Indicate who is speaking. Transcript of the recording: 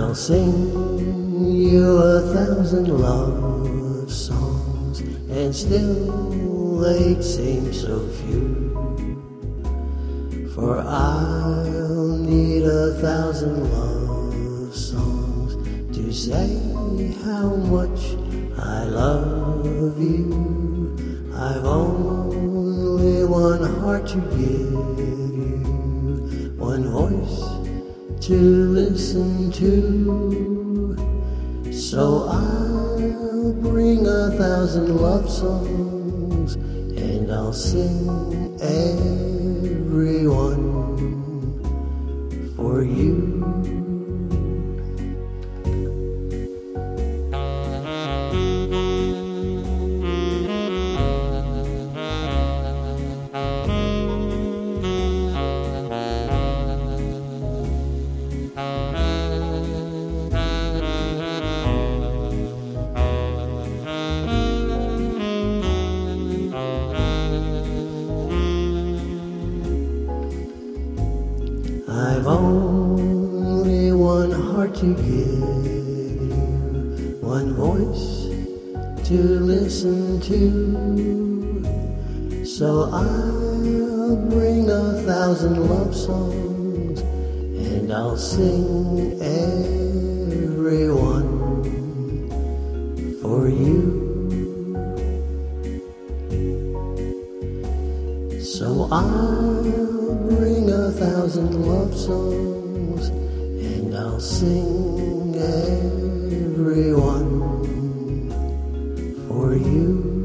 Speaker 1: I'll sing you 1,000 love songs, and still they'd seem so few. For I'll need 1,000 love songs to say how much I love you. I've only one heart to give you, one voice to listen to. So I'll bring 1,000 love songs, and I'll sing every one for you. I've only one heart to give you, one voice to listen to. So I'll bring 1,000 love songs, and I'll sing every one for you. So I'll bring 1,000 love songs, and I'll sing every one for you.